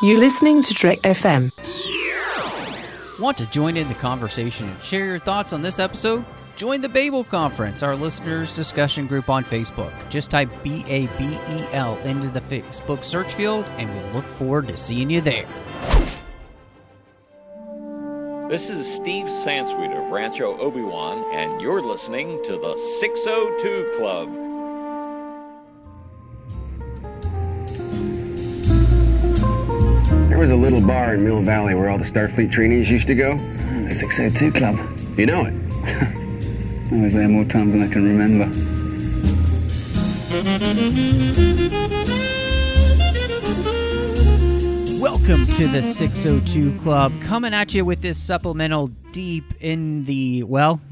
You're listening to Trek FM. Want to join in the conversation and share your thoughts on this episode? Join the Babel Conference, our listeners' discussion group on Facebook. Just type BABEL into the Facebook search field, and we'll look forward to seeing you there. This is Steve Sansweet of Rancho Obi-Wan, and you're listening to the 602 Club. There was a little bar in Mill Valley where all the Starfleet trainees used to go. The 602 Club. You know it. I was there more times than I can remember. Welcome to the 602 Club, coming at you with this supplemental deep in the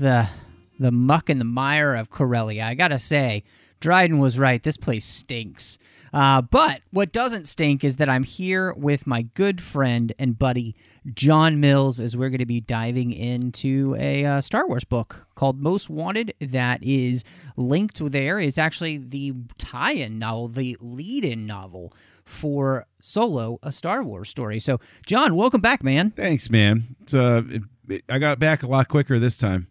muck and the mire of Corellia. I gotta say, Dryden was right. This place stinks. But what doesn't stink is that I'm here with my good friend and buddy, John Mills, as we're going to be diving into a Star Wars book called Most Wanted that is linked there. It's actually the tie-in novel, the lead-in novel for Solo, a Star Wars story. So, John, welcome back, man. Thanks, man. I got back a lot quicker this time.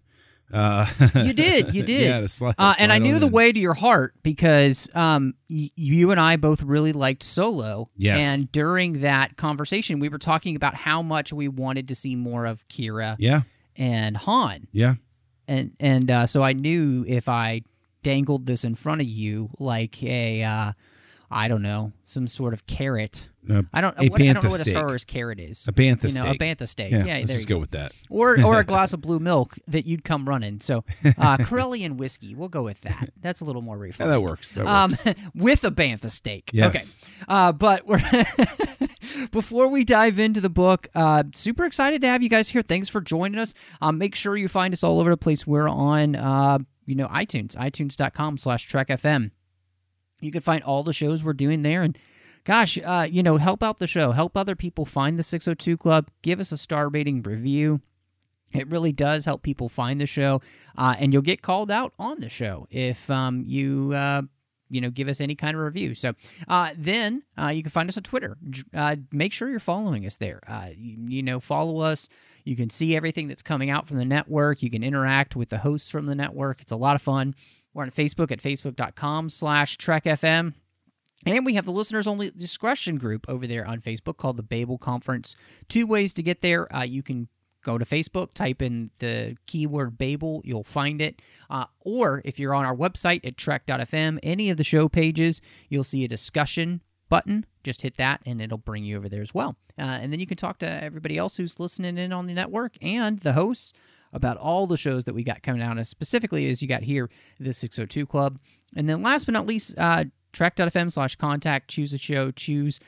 You did. Yeah, and I knew the way to your heart because you and I both really liked Solo. Yes. And during that conversation, we were talking about how much we wanted to see more of Kira. Yeah. And Han. Yeah. And so I knew if I dangled this in front of you like a I don't know, some sort of carrot. I don't know what a Star Wars carrot is. A bantha steak. A bantha steak. Yeah, there let's just go with that. Or a glass of blue milk that you'd come running. So Corellian whiskey, we'll go with that. That's a little more refined. Yeah, that works. With a bantha steak. Yes. Okay. But we're before we dive into the book, super excited to have you guys here. Thanks for joining us. Make sure you find us all over the place. We're on iTunes, itunes.com/TrekFM. You can find all the shows we're doing there, and gosh, help out the show. Help other people find the 602 Club. Give us a star rating review. It really does help people find the show, and you'll get called out on the show if you give us any kind of review. So then you can find us on Twitter. Make sure you're following us there. Follow us. You can see everything that's coming out from the network. You can interact with the hosts from the network. It's a lot of fun. We're on Facebook at facebook.com/TrekFM. And we have the listeners-only discussion group over there on Facebook called the Babel Conference. 2 ways to get there. You can go to Facebook, type in the keyword Babel, you'll find it. Or if you're on our website at trek.fm, any of the show pages, you'll see a discussion button. Just hit that, and it'll bring you over there as well. And then you can talk to everybody else who's listening in on the network and the hosts about all the shows that we got coming out, specifically as you got here, the 602 Club. And then last but not least, trek.fm/contact, choose a show, choose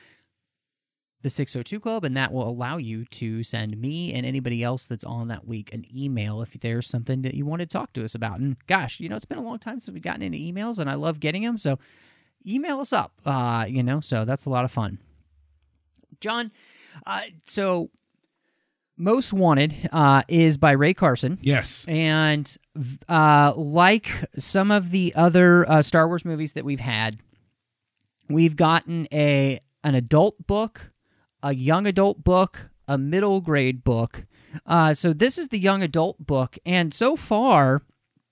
the 602 Club, and that will allow you to send me and anybody else that's on that week an email if there's something that you want to talk to us about. And gosh, it's been a long time since we've gotten into emails, and I love getting them, so email us up, so that's a lot of fun. John, so Most Wanted is by Ray Carson. Yes. And like some of the other Star Wars movies that we've had, we've gotten an adult book, a young adult book, a middle grade book. So this is the young adult book. And so far,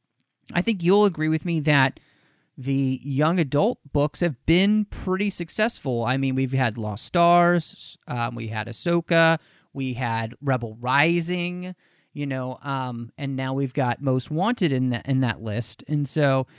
I think you'll agree with me that the young adult books have been pretty successful. I mean, we've had Lost Stars, we had Ahsoka, we had Rebel Rising, and now we've got Most Wanted in that list. And so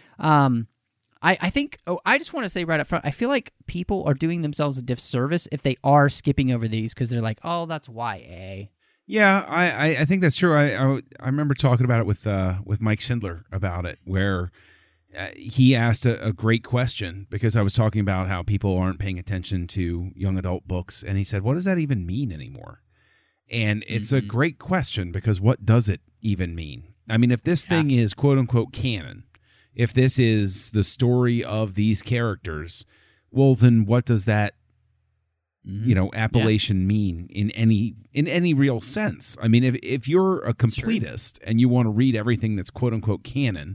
I think I just want to say right up front, I feel like people are doing themselves a disservice if they are skipping over these because they're like, oh, that's YA. Yeah, I think that's true. I remember talking about it with Mike Schindler about it, where he asked a great question because I was talking about how people aren't paying attention to young adult books, and he said, what does that even mean anymore? And it's a great question because what does it even mean? I mean, if this thing is quote-unquote canon, if this is the story of these characters, well, then what does that appellation mean in any real sense? I mean, if you're a completist and you want to read everything that's quote-unquote canon,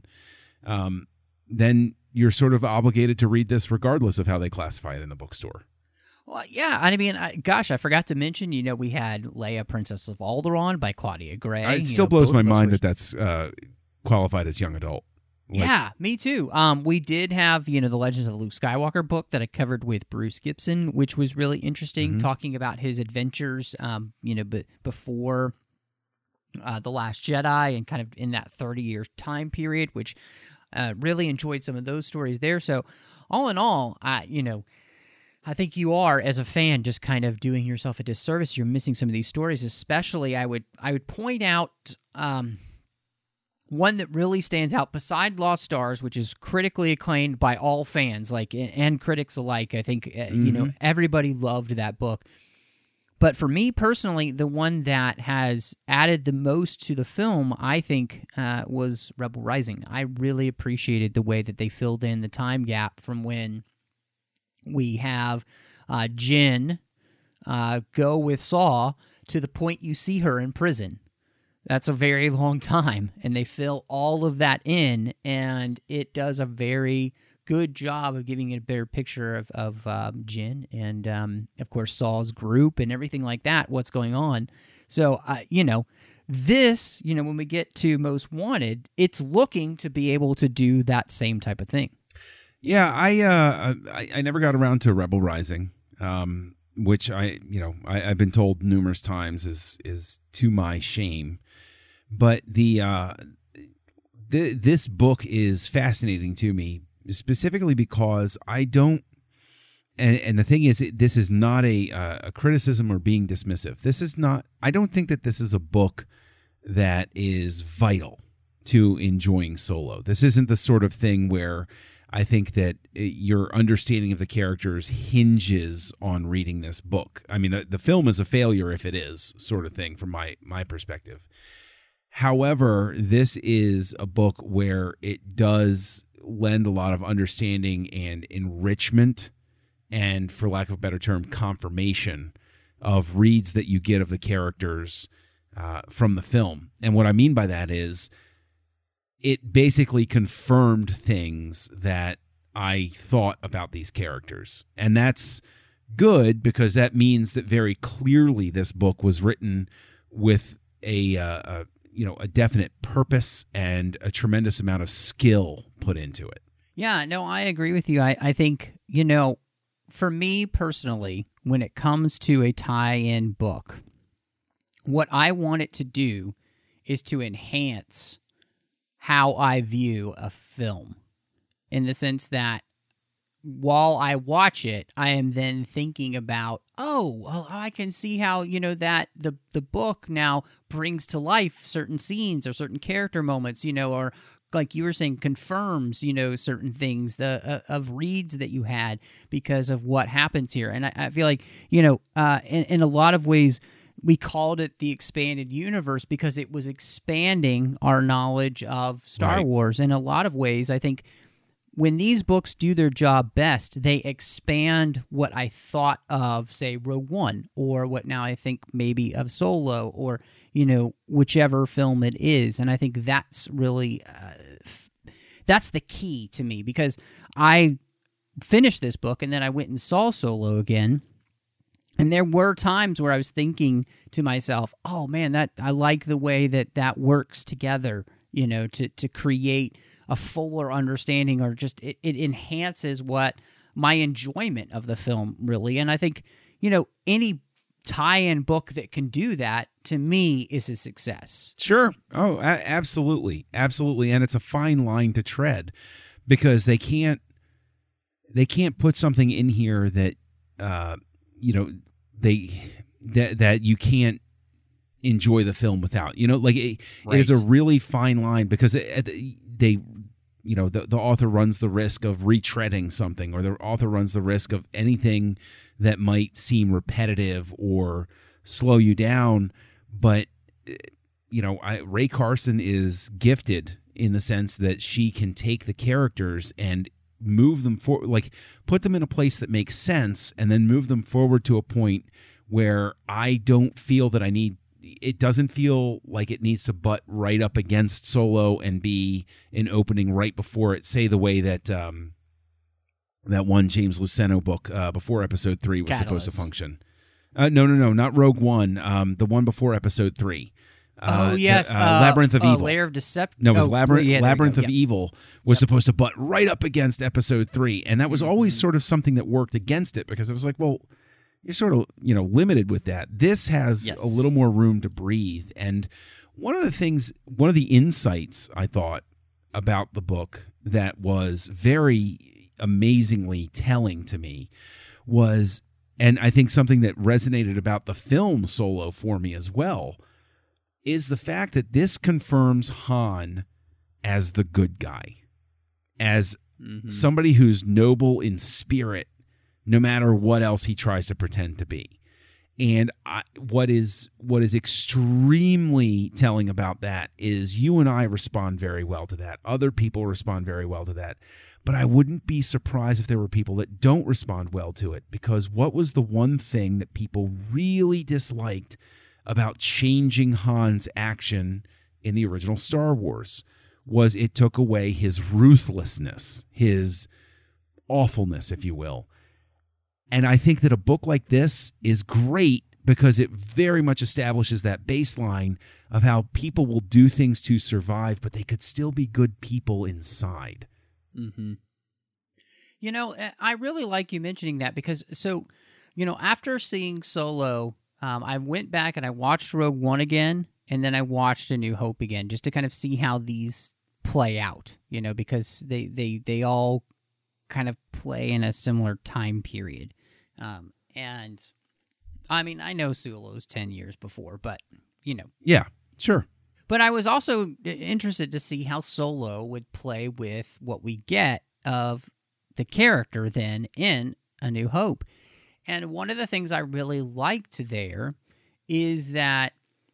then you're sort of obligated to read this regardless of how they classify it in the bookstore. Well, yeah, I mean, gosh, I forgot to mention, we had Leia, Princess of Alderaan by Claudia Gray. It still blows my mind that that's qualified as young adult. Yeah, me too. We did have, the Legends of the Luke Skywalker book that I covered with Bruce Gibson, which was really interesting, talking about his adventures, before The Last Jedi and kind of in that 30-year time period, which really enjoyed some of those stories there. So all in all, I think you are, as a fan, just kind of doing yourself a disservice. You're missing some of these stories, especially I would point out one that really stands out beside Lost Stars, which is critically acclaimed by all fans, and critics alike. I think everybody loved that book. But for me personally, the one that has added the most to the film, I think, was Rebel Rising. I really appreciated the way that they filled in the time gap from when we have Jyn go with Saw to the point you see her in prison. That's a very long time, and they fill all of that in, and it does a very good job of giving it a better picture of Jyn and, of course, Saw's group and everything like that, what's going on. So, this, when we get to Most Wanted, it's looking to be able to do that same type of thing. Yeah, I never got around to Rebel Rising, which I've been told numerous times is to my shame. But this book is fascinating to me, specifically because I don't. And the thing is, this is not a criticism or being dismissive. This is not. I don't think that this is a book that is vital to enjoying Solo. This isn't the sort of thing where I think that your understanding of the characters hinges on reading this book. I mean, the film is a failure if it is, sort of thing, from my perspective. However, this is a book where it does lend a lot of understanding and enrichment and, for lack of a better term, confirmation of reads that you get of the characters from the film. And what I mean by that is it basically confirmed things that I thought about these characters. And that's good because that means that very clearly this book was written with a definite purpose and a tremendous amount of skill put into it. Yeah, no, I agree with you. I think, for me personally, when it comes to a tie-in book, what I want it to do is to enhance how I view a film, in the sense that while I watch it, I am then thinking about, I can see how, that the book now brings to life certain scenes or certain character moments, or like you were saying, confirms, certain things of reads that you had because of what happens here. And I feel like, in a lot of ways, we called it the expanded universe because it was expanding our knowledge of Star Wars. In a lot of ways, I think when these books do their job best, they expand what I thought of, say, Rogue One, or what now I think maybe of Solo, or, whichever film it is. And I think that's really, that's the key to me, because I finished this book and then I went and saw Solo again. And there were times where I was thinking to myself, oh man, that I like the way that works together, to create a fuller understanding, or just it enhances what my enjoyment of the film really. And I think, any tie-in book that can do that, to me, is a success. Sure. Oh, absolutely. Absolutely. And it's a fine line to tread, because they can't put something in here that, that you can't enjoy the film without, it is a really fine line, because the author runs the risk of retreading something, or the author runs the risk of anything that might seem repetitive or slow you down. But, Ray Carson is gifted in the sense that she can take the characters and move them forward, put them in a place that makes sense, and then move them forward to a point where I don't feel that it doesn't feel like it needs to butt right up against Solo and be an opening right before it, say the way that that one James Luceno book before Episode 3 was supposed to Catalyst. function. No, not Rogue One. The one before Episode 3. Labyrinth of Evil. Lair of Deception. No, it was Labyrinth, yeah, there you Labyrinth go. of Evil was supposed to butt right up against Episode 3. And that was always sort of something that worked against it because it was like, well, you're sort of, limited with that. This has Yes. a little more room to breathe. And one of the insights I thought about the book that was very amazingly telling to me was, and I think something that resonated about the film Solo for me as well, is the fact that this confirms Han as the good guy, as somebody who's noble in spirit, no matter what else he tries to pretend to be. And what is extremely telling about that is you and I respond very well to that. Other people respond very well to that. But I wouldn't be surprised if there were people that don't respond well to it, because what was the one thing that people really disliked about changing Han's action in the original Star Wars was it took away his ruthlessness, his awfulness, if you will. And I think that a book like this is great because it very much establishes that baseline of how people will do things to survive, but they could still be good people inside. Mm-hmm. I really like you mentioning that because, after seeing Solo, I went back and I watched Rogue One again, and then I watched A New Hope again, just to kind of see how these play out, because they all kind of play in a similar time period. And, I mean, I know Solo's 10 years before, but, Yeah, sure. But I was also interested to see how Solo would play with what we get of the character then in A New Hope. And one of the things I really liked there is that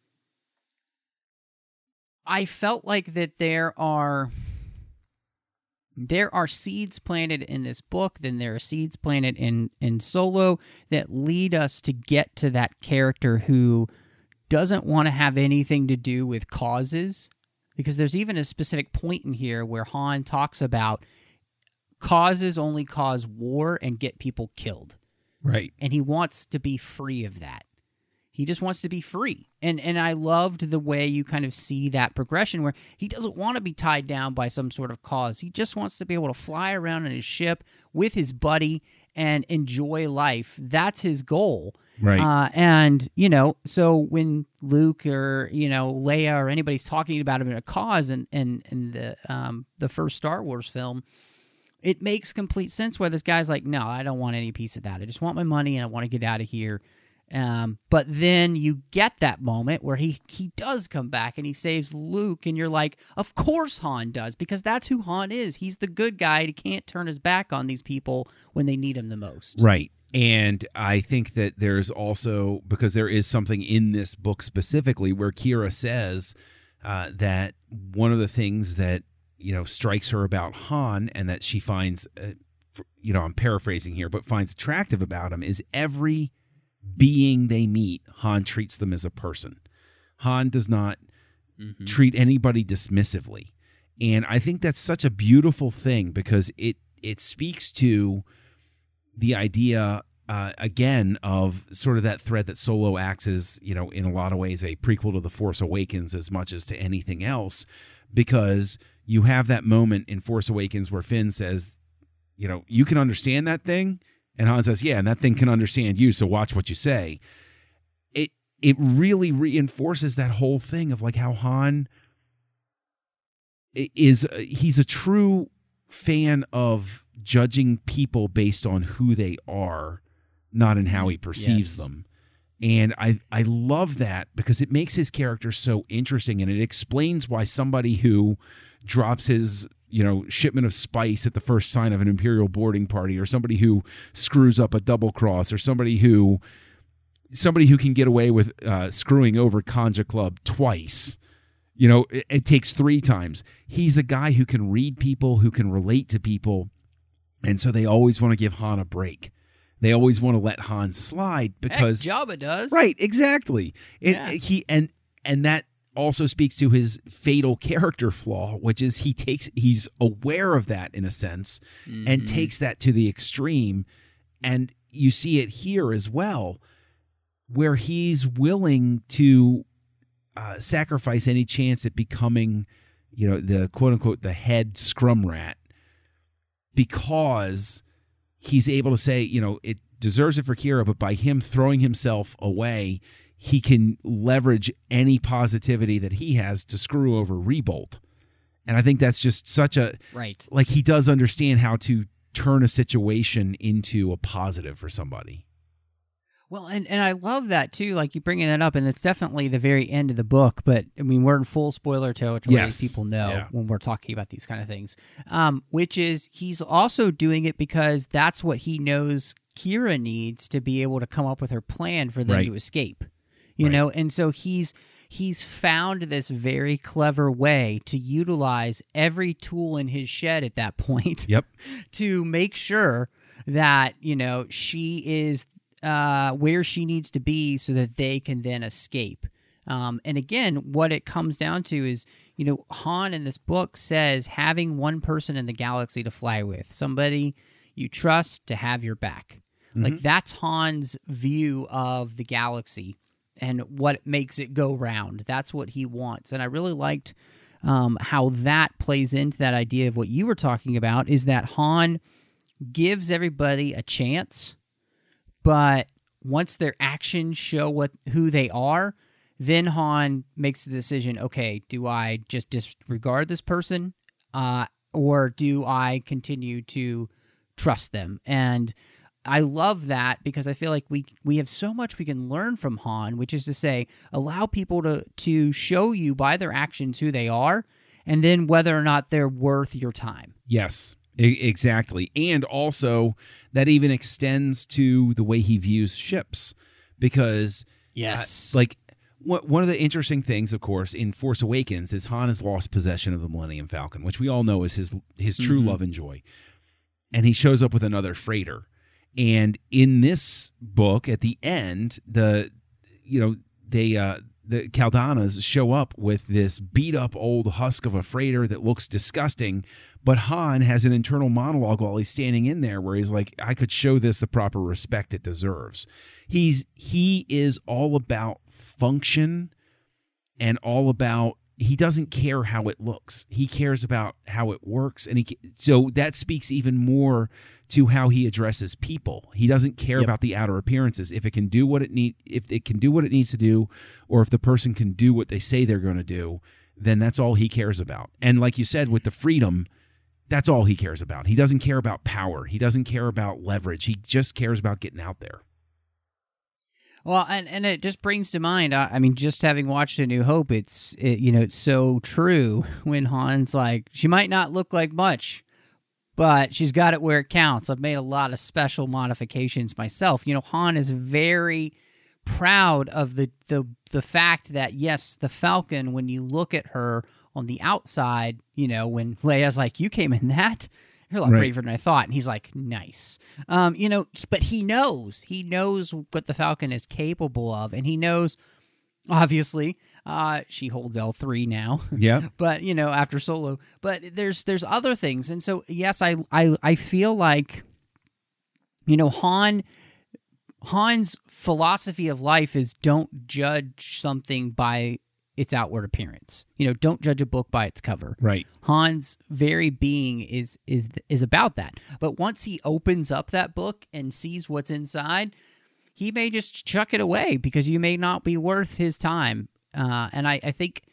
I felt like that there are seeds planted in this book, then there are seeds planted in Solo that lead us to get to that character who doesn't want to have anything to do with causes, because there's even a specific point in here where Han talks about causes only cause war and get people killed. Right. And he wants to be free of that. He just wants to be free. And I loved the way you kind of see that progression where he doesn't want to be tied down by some sort of cause. He just wants to be able to fly around in his ship with his buddy and enjoy life. That's his goal. Right. And, so when Luke or, Leia or anybody's talking about him in a cause in the first Star Wars film, it makes complete sense where this guy's like, no, I don't want any piece of that. I just want my money and I want to get out of here. But then you get that moment where he does come back and he saves Luke, and you're like, of course Han does, because that's who Han is. He's the good guy. He can't turn his back on these people when they need him the most. Right. And I think that there's also, because there is something in this book specifically where Kira says that one of the things that, strikes her about Han and that she finds, I'm paraphrasing here, but finds attractive about him is every being they meet, Han treats them as a person. Han does not treat anybody dismissively. And I think that's such a beautiful thing because it speaks to the idea, again, of sort of that thread that Solo acts as, in a lot of ways, a prequel to The Force Awakens as much as to anything else, because you have that moment in Force Awakens where Finn says, you can understand that thing? And Han says, yeah, and that thing can understand you, so watch what you say. It really reinforces that whole thing of like how Han he's a true fan of judging people based on who they are, not in how he perceives them. And I love that because it makes his character so interesting, and it explains why somebody who drops his shipment of spice at the first sign of an Imperial boarding party, or somebody who screws up a double cross, or somebody who can get away with screwing over Kanja Club twice. It takes 3 times. He's a guy who can read people, who can relate to people, and so they always want to give Han a break. They always want to let Han slide because Jabba does. Right, exactly. Yeah. And that also speaks to his fatal character flaw, which is he's aware of that in a sense and takes that to the extreme. And you see it here as well, where he's willing to sacrifice any chance at becoming, the quote unquote, the head scrum rat, because he's able to say, it deserves it for Kira, but by him throwing himself away, he can leverage any positivity that he has to screw over Rebolt. And I think that's just such a... Right. Like, he does understand how to turn a situation into a positive for somebody. Well, and I love that, too, like you bringing that up, and it's definitely the very end of the book, but, I mean, we're in full spoiler territory, as people know, when we're talking about these kind of things, which is he's also doing it because that's what he knows Kira needs to be able to come up with her plan for them to escape. You know, and so he's found this very clever way to utilize every tool in his shed at that point to make sure that, she is where she needs to be so that they can then escape. And again, what it comes down to is, Han in this book says having one person in the galaxy to fly with, somebody you trust to have your back. Like, that's Han's view of the galaxy and what makes it go round. That's what he wants. And I really liked how that plays into that idea of what you were talking about, is that Han gives everybody a chance, but once their actions show who they are, then Han makes the decision, okay, do I just disregard this person or do I continue to trust them? And I love that because I feel like we have so much we can learn from Han, which is to say, allow people to show you by their actions who they are, and then whether or not they're worth your time. Yes, exactly. And also that even extends to the way he views ships, because one of the interesting things, of course, in Force Awakens is Han has lost possession of the Millennium Falcon, which we all know is his true love and joy. And he shows up with another freighter. And in this book, at the end, the Kaldanas show up with this beat up old husk of a freighter that looks disgusting, but Han has an internal monologue while he's standing in there where he's like, I could show this the proper respect it deserves. He is all about function and all about, he doesn't care how it looks. He cares about how it works. And so that speaks even more to how he addresses people. He doesn't care about the outer appearances. If it can do what it needs to do, or if the person can do what they say they're going to do, then that's all he cares about. And like you said, with the freedom, that's all he cares about. He doesn't care about power. He doesn't care about leverage. He just cares about getting out there. Well, and it just brings to mind, I mean, just having watched A New Hope, it's so true when Han's like, she might not look like much, but she's got it where it counts. I've made a lot of special modifications myself. Han is very proud of the fact that, yes, the Falcon, when you look at her on the outside, when Leia's like, you came in that? You're a lot braver than I thought. And he's like, nice. But he knows what the Falcon is capable of. And he knows, obviously, she holds L3 now. Yeah. But, after Solo. But there's other things. And so, yes, I feel like, Han's philosophy of life is don't judge something by its outward appearance. Don't judge a book by its cover. Right. Han's very being is about that. But once he opens up that book and sees what's inside, he may just chuck it away because you may not be worth his time. And I think,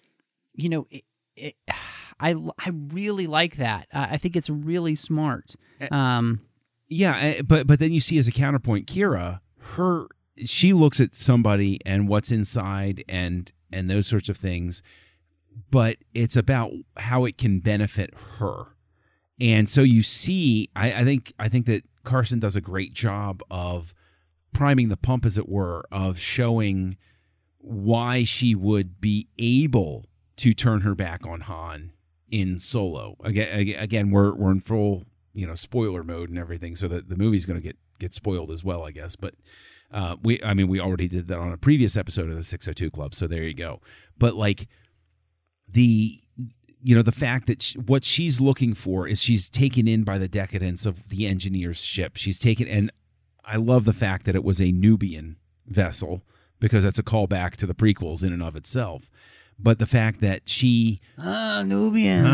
I really like that. I think it's really smart. Yeah, but then you see as a counterpoint, Kira, she looks at somebody and what's inside and those sorts of things, but it's about how it can benefit her. And so you see, I think that Carson does a great job of priming the pump, as it were, of showing why she would be able to turn her back on Han in Solo. Again, we're in full spoiler mode and everything, so that the movie's going to get spoiled as well, I guess. But We already did that on a previous episode of the 602 Club, so there you go. But like the fact that what she's looking for is she's taken in by the decadence of the engineer's ship. She's taken, and I love the fact that it was a Nubian vessel because that's a callback to the prequels in and of itself. But the fact that she Nubian.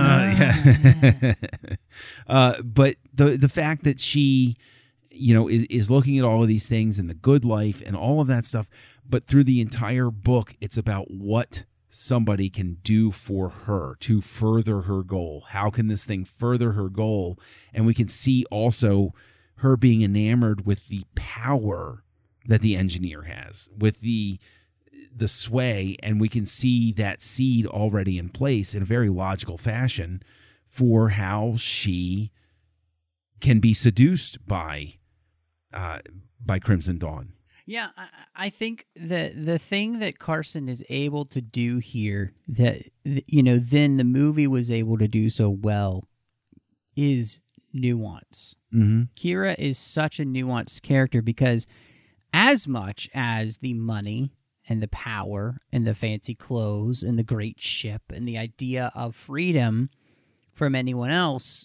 But the fact that she, is looking at all of these things and the good life and all of that stuff. But through the entire book, it's about what somebody can do for her to further her goal. How can this thing further her goal? And we can see also her being enamored with the power that the engineer has, with the sway, and we can see that seed already in place in a very logical fashion for how she can be seduced by Crimson Dawn. Yeah, I think the thing that Carson is able to do here that, then the movie was able to do so well is nuance. Mm-hmm. Kira is such a nuanced character because as much as the money and the power and the fancy clothes and the great ship and the idea of freedom from anyone else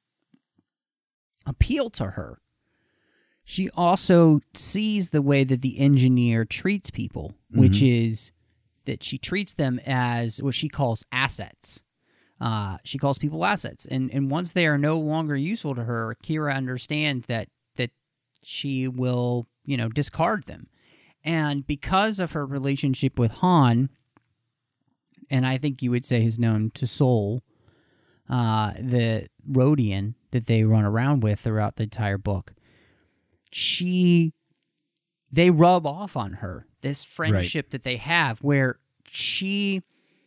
appeal to her, she also sees the way that the engineer treats people, which is that she treats them as what she calls assets. She calls people assets. And once they are no longer useful to her, Kira understands that she will, discard them. And because of her relationship with Han, and I think you would say is known to Sol, the Rodian that they run around with throughout the entire book, they rub off on her, this friendship that they have, where you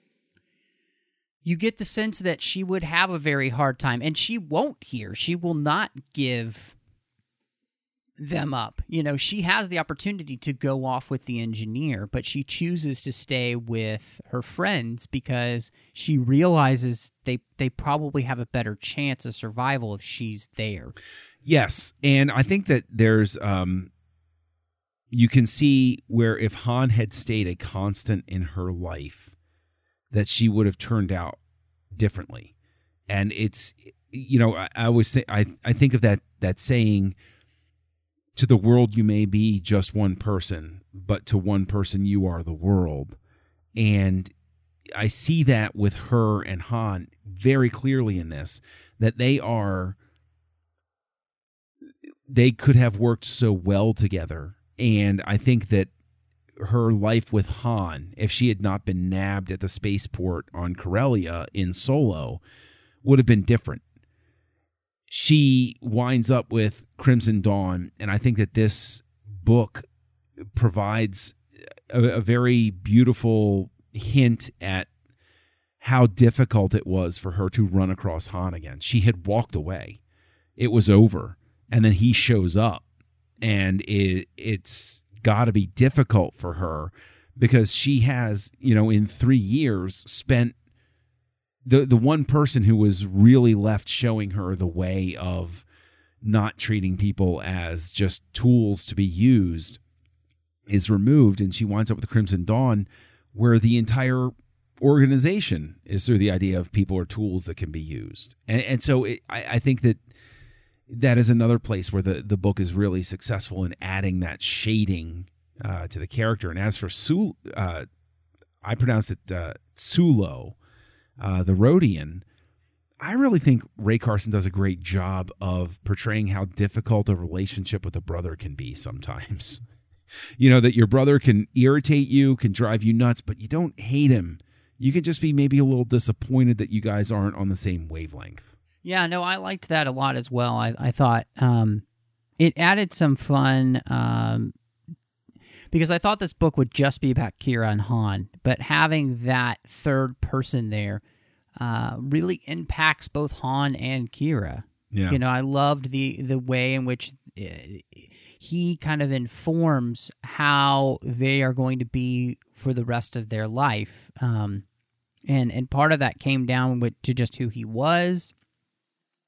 get the sense that she would have a very hard time, and she won't here. She will not give them up. She has the opportunity to go off with the engineer, but she chooses to stay with her friends because she realizes they probably have a better chance of survival if she's there. Yes, and I think that there's you can see where if Han had stayed a constant in her life, that she would have turned out differently. And it's, I always say, I think of that saying, to the world you may be just one person, but to one person you are the world. And I see that with her and Han very clearly in this, that they could have worked so well together. And I think that her life with Han, if she had not been nabbed at the spaceport on Corellia in Solo, would have been different. She winds up with Crimson Dawn, and I think that this book provides a very beautiful hint at how difficult it was for her to run across Han again. She had walked away. It was over. And then he shows up, and it's got to be difficult for her because she has, in 3 years spent the one person who was really left showing her the way of not treating people as just tools to be used is removed, and she winds up with the Crimson Dawn, where the entire organization is through the idea of people are tools that can be used. And so I think that is another place where the book is really successful in adding that shading to the character. And as for I pronounce it Sulo, the Rodian, I really think Ray Carson does a great job of portraying how difficult a relationship with a brother can be sometimes. That your brother can irritate you, can drive you nuts, but you don't hate him. You can just be maybe a little disappointed that you guys aren't on the same wavelength. Yeah, no, I liked that a lot as well. I thought it added some fun because I thought this book would just be about Kira and Han, but having that third person there really impacts both Han and Kira. Yeah. I loved the way in which he kind of informs how they are going to be for the rest of their life. And part of that came down to just who he was,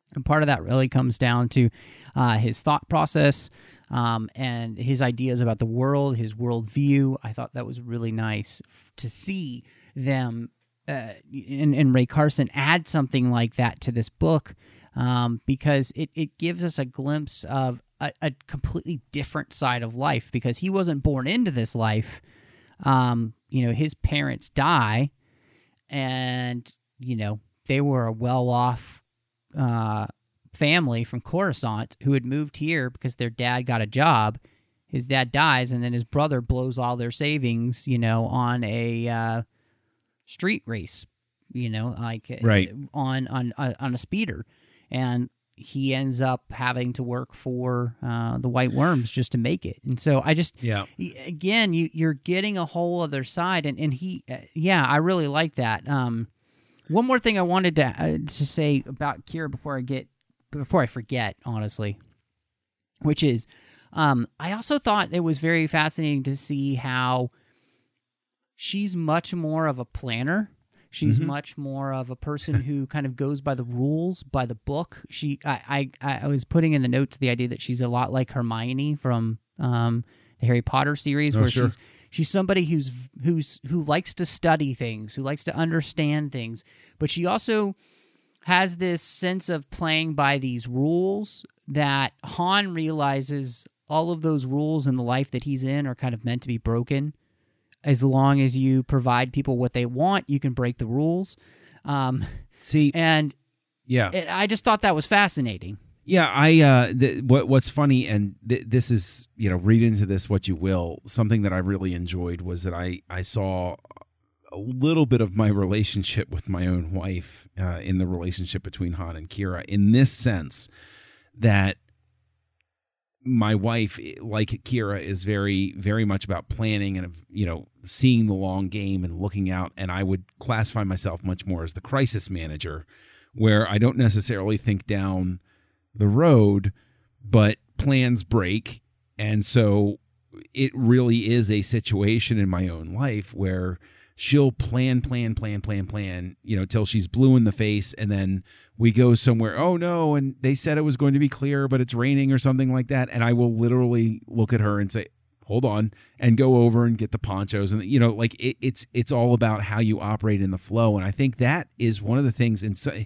And part of that really comes down to his thought process and his ideas about the world, his worldview. I thought that was really nice to see them and Ray Carson add something like that to this book, because it gives us a glimpse of a completely different side of life, because he wasn't born into this life. His parents die, and, they were a well-off family from Coruscant who had moved here because their dad got a job. His dad dies, and then his brother blows all their savings, on a street race, Right. on a speeder, and he ends up having to work for the White Worms just to make it. And so I just, again, you're getting a whole other side, and he, I really like that. One more thing I wanted to say about Kira before I forget, honestly, which is, I also thought it was very fascinating to see how she's much more of a planner. She's much more of a person who kind of goes by the rules, by the book. I was putting in the notes the idea that she's a lot like Hermione from the Harry Potter series, where she's somebody who likes to study things, who likes to understand things, but she also has this sense of playing by these rules that Han realizes all of those rules in the life that he's in are kind of meant to be broken. As long as you provide people what they want, you can break the rules. I just thought that was fascinating. Yeah, what's funny, and this is, read into this what you will, something that I really enjoyed was that I saw a little bit of my relationship with my own wife in the relationship between Han and Kira, in this sense that my wife, like Kira, is very, very much about planning and, seeing the long game and looking out. And I would classify myself much more as the crisis manager, where I don't necessarily think down the road, but plans break. And so it really is a situation in my own life where she'll plan, till she's blue in the face, and then we go somewhere, oh no, and they said it was going to be clear, but it's raining or something like that, and I will literally look at her and say, hold on, and go over and get the ponchos, and it's all about how you operate in the flow, and I think that is one of the things, and so,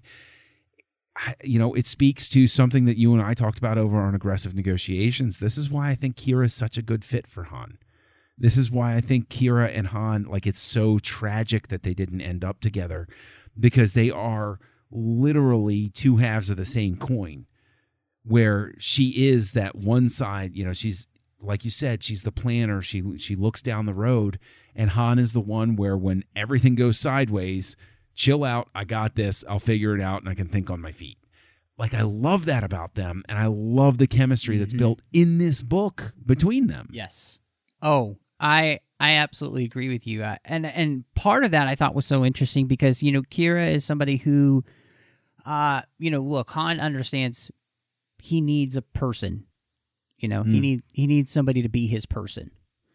it speaks to something that you and I talked about over on Aggressive Negotiations. This is why I think Kira is such a good fit for Han. This is why I think Kira and Han, it's so tragic that they didn't end up together, because they are literally two halves of the same coin, where she is that one side, she's, like you said, she's the planner. She looks down the road, and Han is the one where when everything goes sideways, chill out, I got this, I'll figure it out, and I can think on my feet. I love that about them, and I love the chemistry that's built in this book between them. Yes. Oh, I absolutely agree with you. And part of that I thought was so interesting because, Kira is somebody who, look, Han understands he needs a person. He needs somebody to be his person.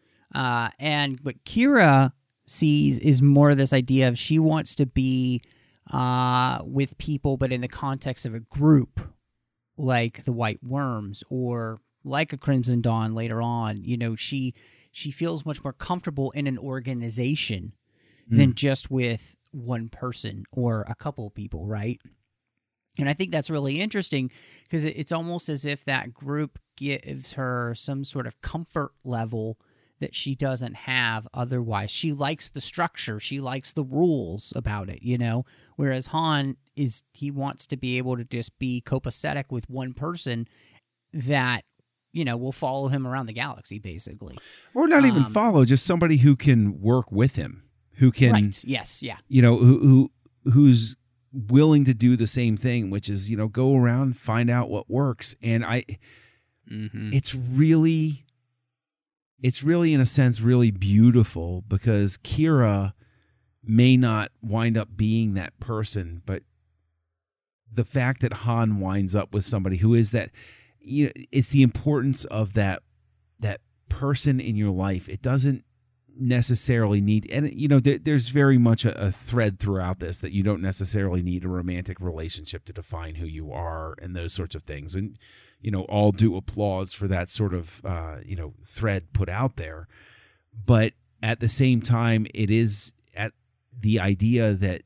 And what Kira sees is more of this idea of she wants to be with people, but in the context of a group, like the White Worms or like a Crimson Dawn later on. She feels much more comfortable in an organization than just with one person or a couple of people, right? And I think that's really interesting because it's almost as if that group gives her some sort of comfort level that she doesn't have otherwise. She likes the structure. She likes the rules about it, Whereas Han he wants to be able to just be copacetic with one person that, will follow him around the galaxy, basically. Or not even follow, just somebody who can work with him, who can... Right, yes, yeah. Who's willing to do the same thing, which is, go around, find out what works. And it's really, in a sense, really beautiful because Kira may not wind up being that person, but the fact that Han winds up with somebody who is that, it's the importance of that person in your life. It doesn't necessarily need, and there's very much a thread throughout this that you don't necessarily need a romantic relationship to define who you are and those sorts of things. And, all due applause for that sort of, thread put out there. But at the same time, it is at the idea that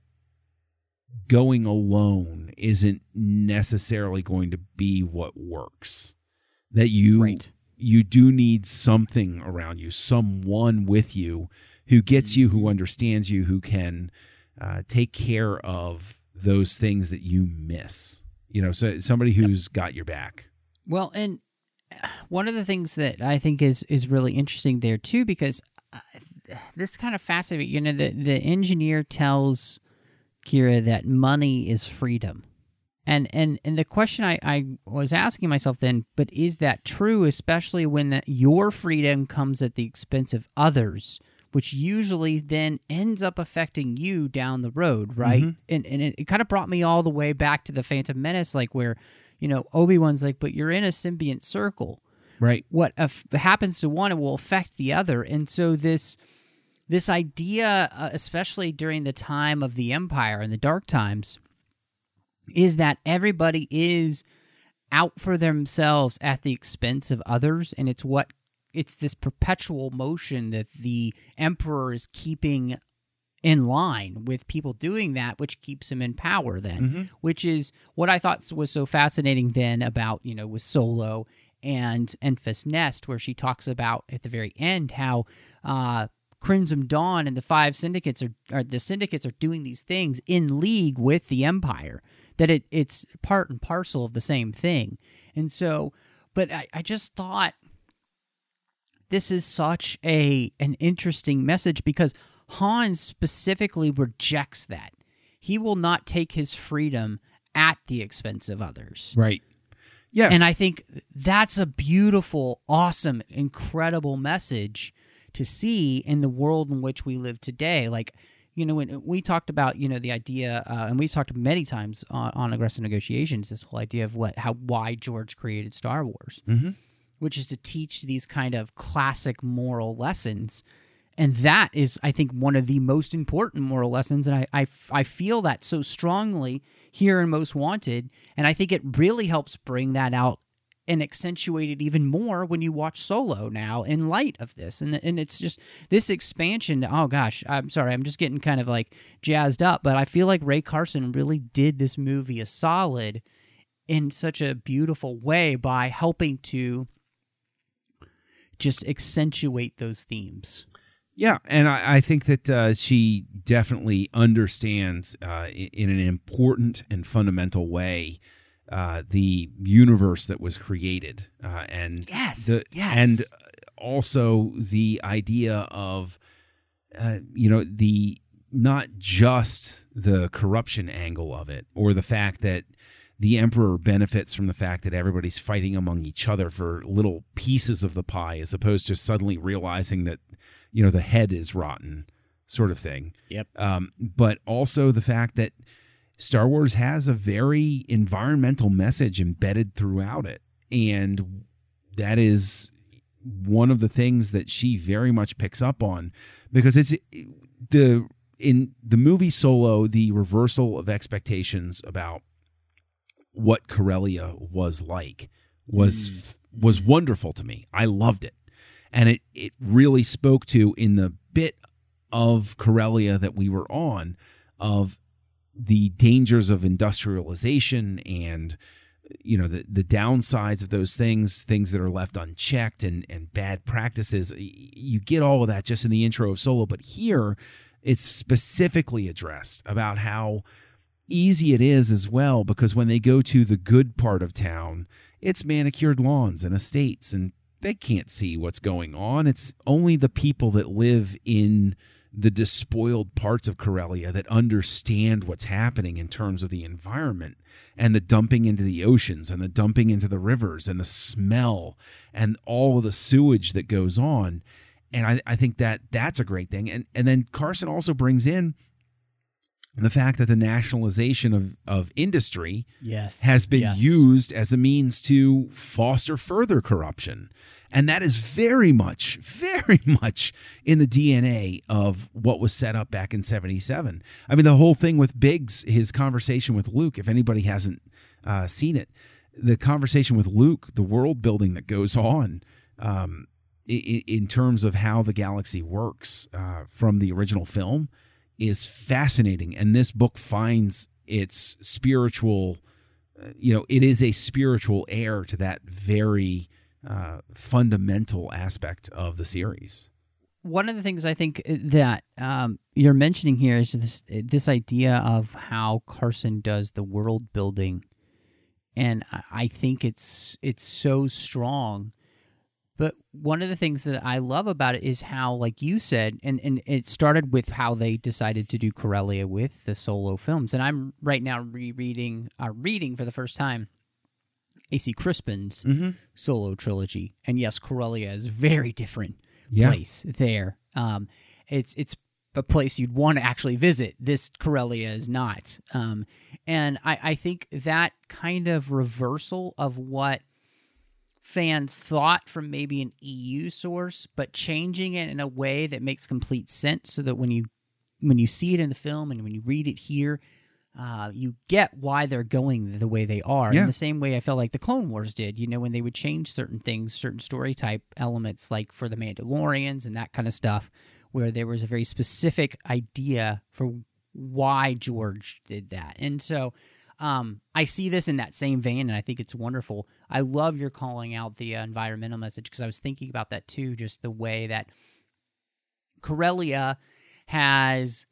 going alone isn't necessarily going to be what works. That you do need something around you, someone with you who gets you, who understands you, who can take care of those things that you miss. So somebody who's got your back. Well, and one of the things that I think is really interesting there too, because this kind of fascinating. The engineer tells Kira that money is freedom. And the question I was asking myself then, but is that true, especially when your freedom comes at the expense of others, which usually then ends up affecting you down the road, right? Mm-hmm. And it kind of brought me all the way back to the Phantom Menace, like where, Obi-Wan's like, but you're in a symbiont circle. Right. What happens to one, it will affect the other. And so this idea, especially during the time of the Empire and the Dark Times, is that everybody is out for themselves at the expense of others, and it's this perpetual motion that the Emperor is keeping in line with people doing that, which keeps him in power then, which is what I thought was so fascinating then about, with Solo and Enfys Nest, where she talks about at the very end how Crimson Dawn and the five syndicates are doing these things in league with the Empire, that it's part and parcel of the same thing. And so, but I just thought this is such an interesting message, because Han specifically rejects that. He will not take his freedom at the expense of others. Right. Yes. And I think that's a beautiful, awesome, incredible message to see in the world in which we live today. Like, when we talked about, the idea, and we've talked many times on Aggressive Negotiations, this whole idea of why George created Star Wars, which is to teach these kind of classic moral lessons. And that is, I think, one of the most important moral lessons. And I feel that so strongly here in Most Wanted. And I think it really helps bring that out and accentuate it even more when you watch Solo now in light of this. And it's just this expansion. Oh, gosh, I'm sorry. I'm just getting kind of like jazzed up. But I feel like Ray Carson really did this movie a solid in such a beautiful way by helping to just accentuate those themes. Yeah, and I think that she definitely understands in an important and fundamental way the universe that was created, and and also the idea of the not just the corruption angle of it, or the fact that the Emperor benefits from the fact that everybody's fighting among each other for little pieces of the pie, as opposed to suddenly realizing that the head is rotten, sort of thing. Yep. But also the fact that Star Wars has a very environmental message embedded throughout it. And that is one of the things that she very much picks up on, because it's in the movie Solo, the reversal of expectations about what Corellia was like was wonderful to me. I loved it. And it really spoke to, in the bit of Corellia that we were on, of the dangers of industrialization and the downsides of those things that are left unchecked, and bad practices. You get all of that just in the intro of Solo, but here it's specifically addressed about how easy it is as well, because when they go to the good part of town, it's manicured lawns and estates, and they can't see what's going on. It's only the people that live in the despoiled parts of Corellia that understand what's happening in terms of the environment, and the dumping into the oceans, and the dumping into the rivers, and the smell, and all of the sewage that goes on. And I think that's a great thing. And then Carson also brings in the fact that the nationalization of industry Yes. has been Yes. used as a means to foster further corruption. And that is very much in the DNA of what was set up back in 77. I mean, the whole thing with Biggs, his conversation with Luke, if anybody hasn't seen it, the conversation with Luke, the world building that goes on in terms of how the galaxy works from the original film is fascinating. And this book finds its spiritual, it is a spiritual heir to that very fundamental aspect of the series. One of the things I think that you're mentioning here is this idea of how Carson does the world building, and I think it's so strong. But one of the things that I love about it is how, like you said, and it started with how they decided to do Corellia with the solo films. And I'm right now reading for the first time A.C. Crispin's solo trilogy. And yes, Corellia is a very different place there. It's a place you'd want to actually visit. This Corellia is not. And I think that kind of reversal of what fans thought from maybe an EU source, but changing it in a way that makes complete sense, so that when you see it in the film and when you read it here, you get why they're going the way they are. In the same way I felt like the Clone Wars did, when they would change certain things, certain story type elements, like for the Mandalorians and that kind of stuff, where there was a very specific idea for why George did that. And so I see this in that same vein, and I think it's wonderful. I love your calling out the environmental message, because I was thinking about that too, just the way that Corellia has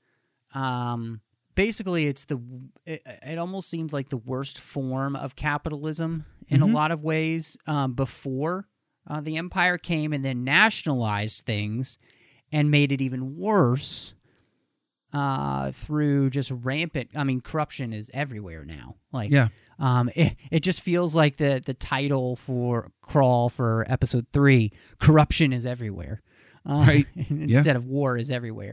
basically it almost seems like the worst form of capitalism in a lot of ways before the Empire came and then nationalized things and made it even worse through just rampant. I mean, corruption is everywhere now. It just feels like the title for Crawl for episode 3, corruption is everywhere, right? Instead of war is everywhere.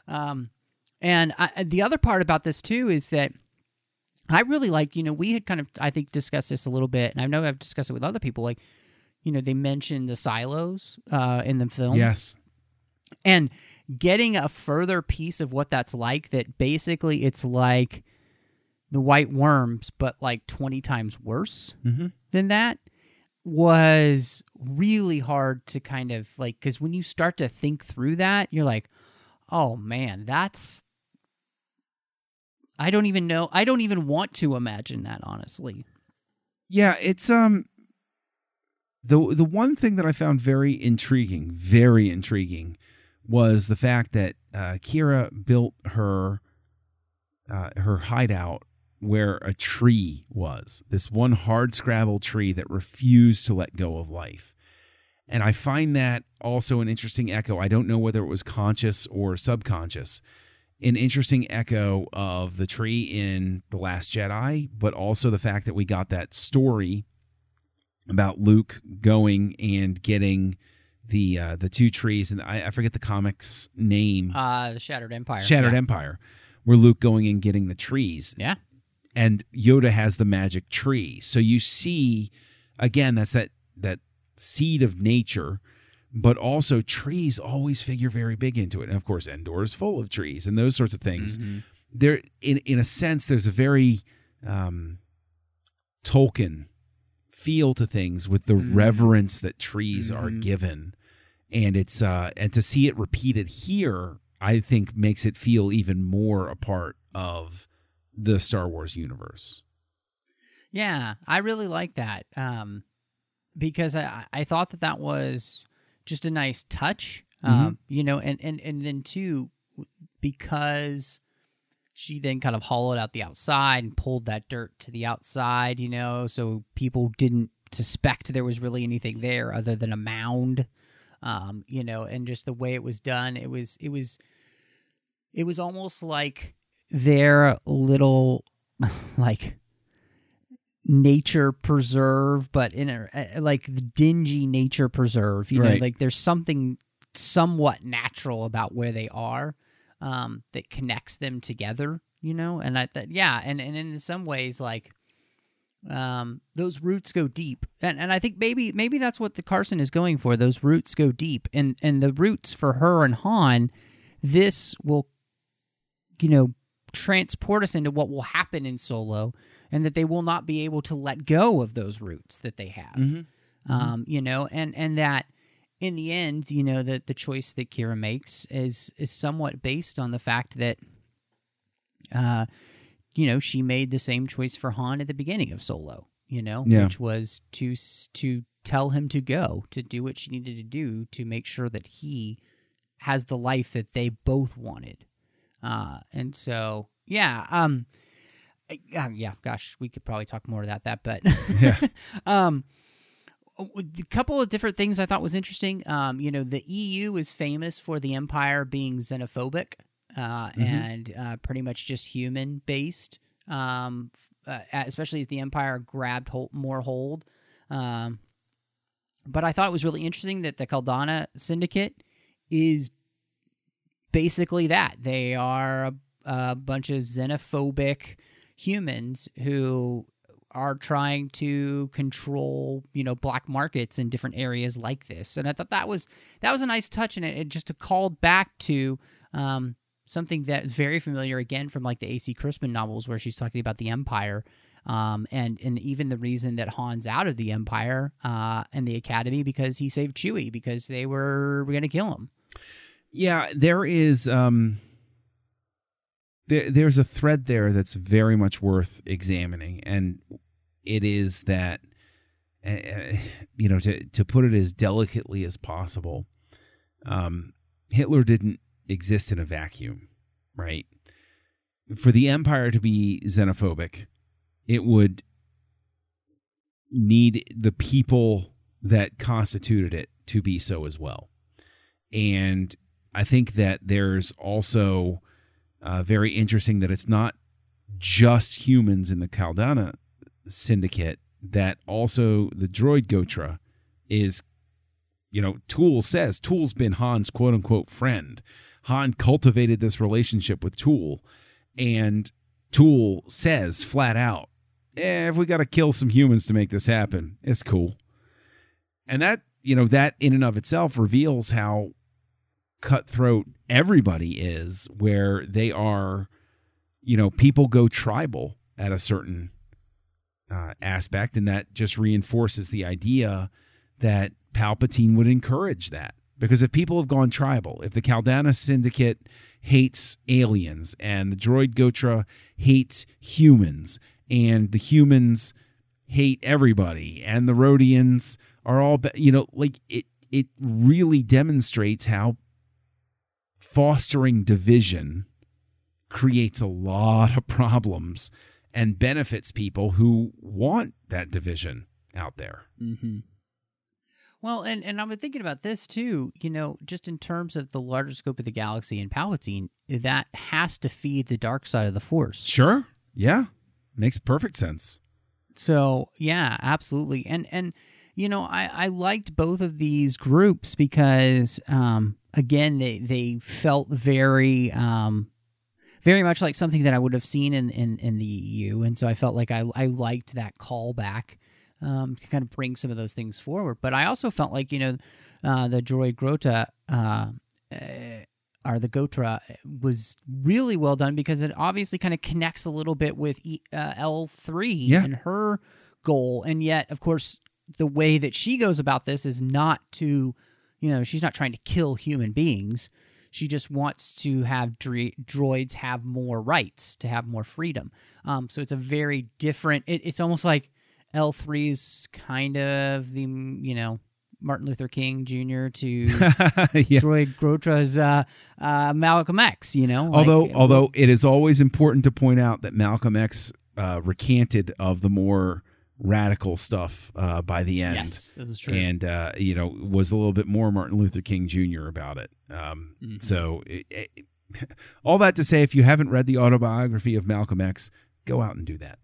And the other part about this too is that I really like, we had kind of, I think, discussed this a little bit, and I know I've discussed it with other people. Like, they mentioned the silos in the film. Yes. And getting a further piece of what that's like, that basically it's like the White Worms, but like 20 times worse than that, was really hard to kind of like, because when you start to think through that, you're like, oh man, I don't even know. I don't even want to imagine that, honestly. Yeah, it's the one thing that I found very intriguing, was the fact that Kira built her hideout where a tree was. This one hard-scrabble tree that refused to let go of life. And I find that also an interesting echo. I don't know whether it was conscious or subconscious. An interesting echo of the tree in The Last Jedi, but also the fact that we got that story about Luke going and getting the two trees, and I forget the comic's name. The Shattered Empire. Empire, where Luke going and getting the trees. Yeah. And Yoda has the magic tree. So you see, again, that's that seed of nature, but also trees always figure very big into it. And of course, Endor is full of trees and those sorts of things. There, in a sense, there's a very Tolkien feel to things with the reverence that trees are given, and it's and to see it repeated here, I think, makes it feel even more a part of the Star Wars universe. Yeah, I really like that, because I thought that was just a nice touch, and then too, because she then kind of hollowed out the outside and pulled that dirt to the outside, so people didn't suspect there was really anything there other than a mound, and just the way it was done, it was almost like their little like nature preserve, but in a like the dingy nature preserve, right. Like there's something somewhat natural about where they are. That connects them together, and and in some ways, like, those roots go deep, and I think maybe that's what the Carson is going for. Those roots go deep, and the roots for her and Han, this will, transport us into what will happen in Solo, and that they will not be able to let go of those roots that they have. And that in the end, that the choice that Kira makes is somewhat based on the fact that, she made the same choice for Han at the beginning of Solo, which was to tell him to go, to do what she needed to do to make sure that he has the life that they both wanted. And so, gosh, we could probably talk more about that, but a couple of different things I thought was interesting. The EU is famous for the Empire being xenophobic and pretty much just human-based, especially as the Empire grabbed more hold. But I thought it was really interesting that the Kaldana Syndicate is basically that. They are a bunch of xenophobic humans who are trying to control, black markets in different areas like this. And I thought that was a nice touch, and it just called back to something that is very familiar, again, from like the A.C. Crispin novels, where she's talking about the Empire, and even the reason that Han's out of the Empire and the Academy, because he saved Chewie, because they were going to kill him. Yeah, there is there's a thread there that's very much worth examining, and it is that, to put it as delicately as possible, Hitler didn't exist in a vacuum, right? For the Empire to be xenophobic, it would need the people that constituted it to be so as well. And I think that there's also very interesting that it's not just humans in the Kaldana Syndicate, that also the droid Gotra is, Tool says Tool's been Han's quote-unquote friend. Han cultivated this relationship with Tool, and Tool says flat out, if we got to kill some humans to make this happen, it's cool. And that, that in and of itself reveals how cutthroat everybody is, where they are, people go tribal at a certain aspect, and that just reinforces the idea that Palpatine would encourage that. Because if people have gone tribal, if the Kaldana Syndicate hates aliens, and the droid Gotra hates humans, and the humans hate everybody, and the Rhodians are all, it really demonstrates how fostering division creates a lot of problems and benefits people who want that division out there. Mm-hmm. Well, and I've been thinking about this too, just in terms of the larger scope of the galaxy and Palpatine, that has to feed the dark side of the Force. Sure. Yeah. Makes perfect sense. So, yeah, absolutely. And I liked both of these groups because, again, they felt very much like something that I would have seen in the EU. And so I felt like I liked that callback. To kind of bring some of those things forward. But I also felt like, the droid Grota, or the Gotra, was really well done, because it obviously kind of connects a little bit with L3 and her goal. And yet, of course, the way that she goes about this is not to, she's not trying to kill human beings. She just wants to have droids have more rights, to have more freedom. So it's a very different, it's almost like L3 is kind of the, Martin Luther King Jr. to droid Grotra's Malcolm X, Although it is always important to point out that Malcolm X recanted of the more radical stuff by the end. Yes, this is true. And, was a little bit more Martin Luther King Jr. about it. So all that to say, if you haven't read the autobiography of Malcolm X, go out and do that.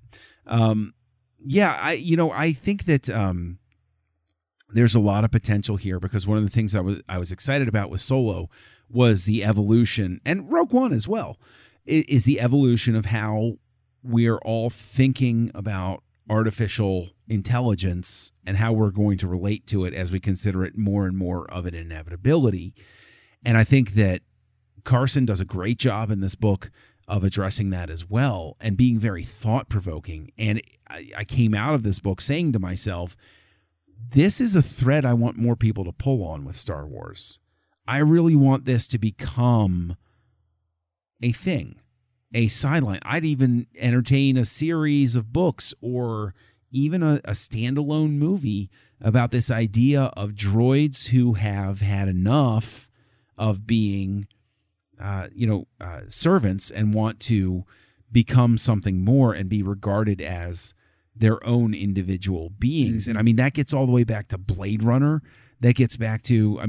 I think that there's a lot of potential here, because one of the things I was excited about with Solo was the evolution, and Rogue One as well, is the evolution of how we're all thinking about artificial intelligence and how we're going to relate to it as we consider it more and more of an inevitability. And I think that Carson does a great job in this book of addressing that as well and being very thought-provoking. And I came out of this book saying to myself, this is a thread I want more people to pull on with Star Wars. I really want this to become a thing, a sideline. I'd even entertain a series of books or even a standalone movie about this idea of droids who have had enough of being, servants and want to become something more and be regarded as their own individual beings. And I mean, that gets all the way back to Blade Runner. That gets back to,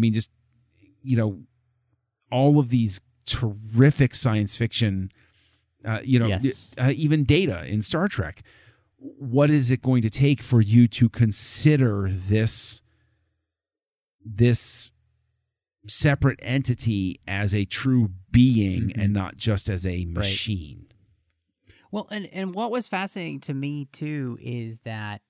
all of these terrific science fiction, Yes. Even Data in Star Trek. What is it going to take for you to consider this separate entity as a true being and not just as a machine? Well, and what was fascinating to me too is that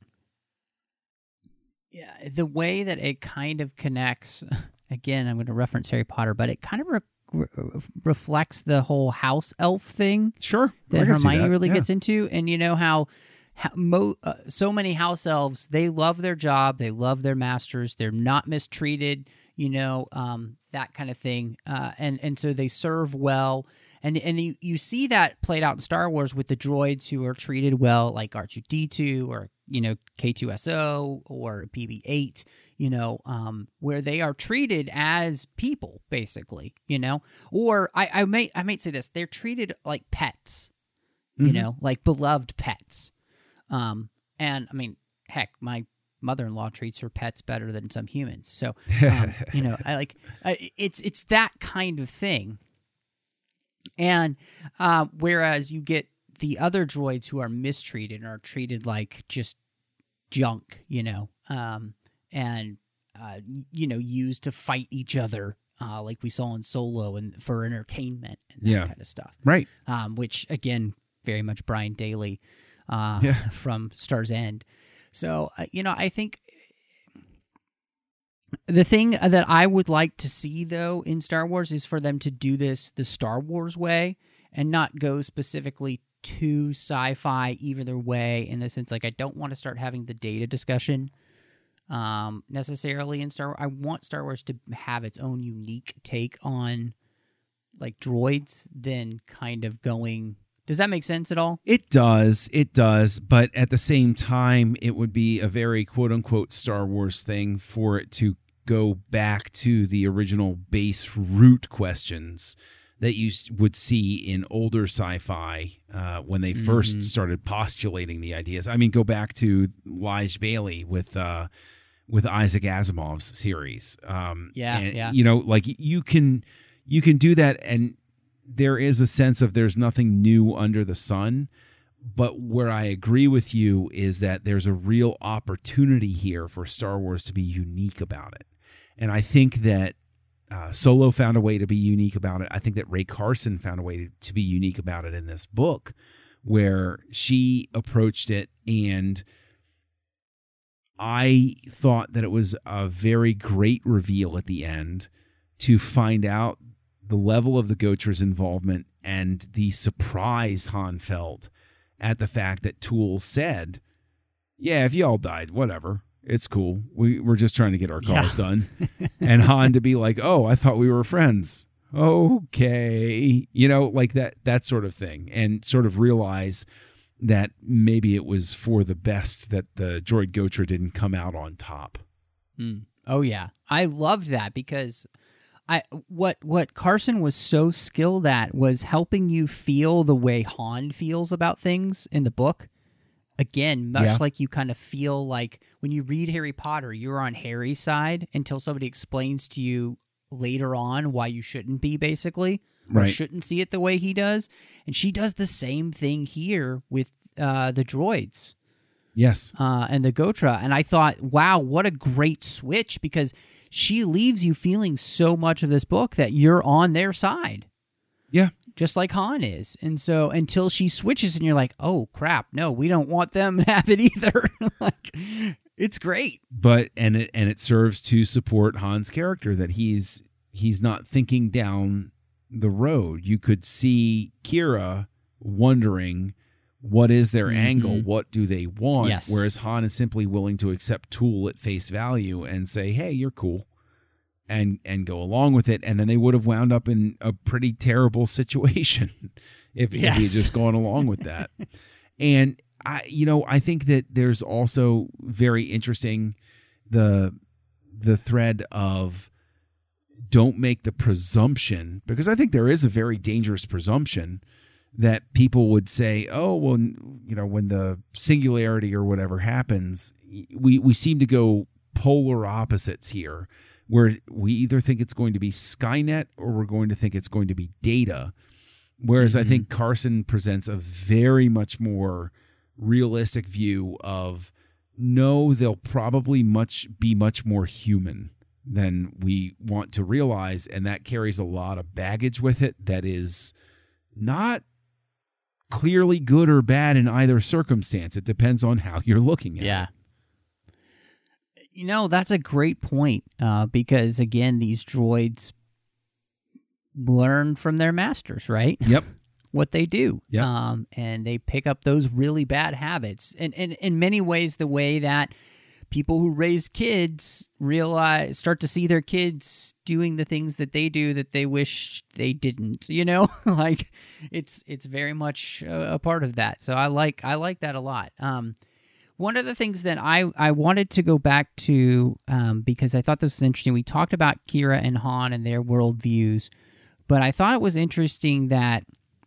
the way that it kind of connects. Again, I'm going to reference Harry Potter, but it kind of reflects the whole house elf thing. Sure, that Hermione really gets into, and you know how so many house elves, they love their job, they love their masters, they're not mistreated, that kind of thing, and so they serve well. And you see that played out in Star Wars with the droids who are treated well, like R2-D2 or K2SO or BB-8, where they are treated as people, basically, Or I might say this: they're treated like pets, like beloved pets. And I mean, heck, my mother-in-law treats her pets better than some humans. So, it's that kind of thing. And whereas you get the other droids who are mistreated and are treated like just junk, used to fight each other, like we saw in Solo and for entertainment and that kind of stuff. Right. Which, again, very much Brian Daley from Star's End. So, I think the thing that I would like to see, though, in Star Wars is for them to do this the Star Wars way and not go specifically to sci-fi either way, in the sense, like, I don't want to start having the data discussion necessarily in Star Wars. I want Star Wars to have its own unique take on, like, droids, then kind of going... Does that make sense at all? It does. But at the same time, it would be a very quote-unquote Star Wars thing for it to go back to the original base root questions that you would see in older sci-fi when they first started postulating the ideas. I mean, go back to Lige Bailey with Isaac Asimov's series. You can do that, and there is a sense of there's nothing new under the sun. But where I agree with you is that there's a real opportunity here for Star Wars to be unique about it. And I think that Solo found a way to be unique about it. I think that Rae Carson found a way to be unique about it in this book, where she approached it, and I thought that it was a very great reveal at the end to find out the level of the Gotr's involvement and the surprise Han felt at the fact that Tool said, yeah, if you all died, whatever, it's cool. We're just trying to get our calls done. And Han to be like, oh, I thought we were friends. Okay. Like that sort of thing. And sort of realize that maybe it was for the best that the droid Gotra didn't come out on top. Oh, yeah. I loved that because... What Carson was so skilled at was helping you feel the way Han feels about things in the book. Again, much like you kind of feel like when you read Harry Potter, you're on Harry's side until somebody explains to you later on why you shouldn't be, basically, or shouldn't see it the way he does. And she does the same thing here with the droids. Yes. And the Gotra. And I thought, wow, what a great switch, because she leaves you feeling so much of this book that you're on their side. Yeah. just like Han is. And so until she switches and you're like, oh crap, no, we don't want them to have it either. Like, it's great. But it serves to support Han's character, that he's not thinking down the road. You could see Kira wondering, what is their angle? What do they want? Yes. Whereas Han is simply willing to accept Tool at face value and say, hey, you're cool, and go along with it. And then they would have wound up in a pretty terrible situation if he had just gone along with that. And I think that there's also very interesting the thread of, don't make the presumption, because I think there is a very dangerous presumption that people would say, oh, well, when the singularity or whatever happens, we seem to go polar opposites here, where we either think it's going to be Skynet or we're going to think it's going to be Data. Whereas I think Carson presents a very much more realistic view of, no, they'll probably be much more human than we want to realize, and that carries a lot of baggage with it that is not clearly good or bad in either circumstance. It depends on how you're looking at it. That's a great point, because, again, these droids learn from their masters, right? Yep. What they do. Yep. And they pick up those really bad habits. And in many ways, the way that people who raise kids start to see their kids doing the things that they do that they wish they didn't, like it's very much a part of that. So I like that a lot. One of the things that I wanted to go back to, because I thought this was interesting, we talked about Kira and Han and their worldviews, but I thought it was interesting that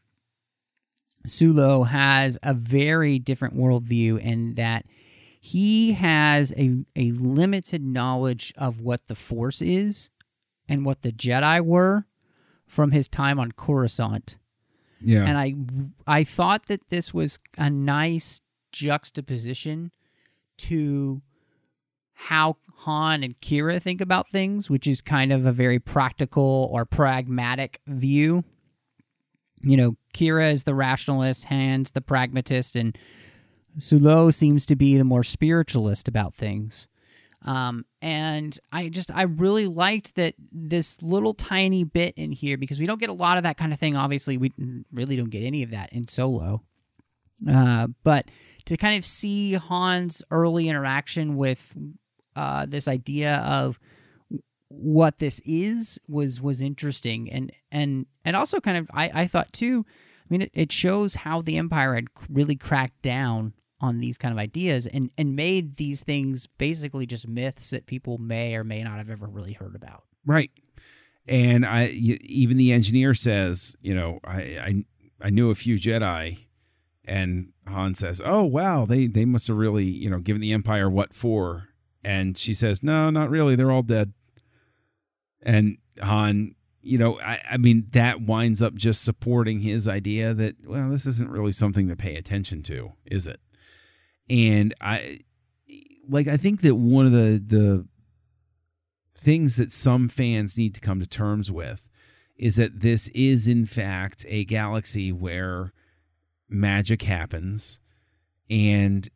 Sulo has a very different worldview, and that he has a limited knowledge of what the Force is and what the Jedi were from his time on Coruscant. Yeah. And I thought that this was a nice juxtaposition to how Han and Kira think about things, which is kind of a very practical or pragmatic view. Kira is the rationalist, Han's the pragmatist, and Sulo seems to be the more spiritualist about things. And I really liked that this little tiny bit in here, because we don't get a lot of that kind of thing. Obviously, we really don't get any of that in Solo. But to kind of see Han's early interaction with this idea of what this was interesting. And also kind of, I thought too, it shows how the Empire had really cracked down on these kind of ideas and made these things basically just myths that people may or may not have ever really heard about. Right. And even the engineer says, I knew a few Jedi, and Han says, oh, wow, they must have really, given the Empire what for? And she says, no, not really. They're all dead. And Han, that winds up just supporting his idea that, well, this isn't really something to pay attention to, is it? And I think that one of the things that some fans need to come to terms with is that this is, in fact, a galaxy where magic happens, and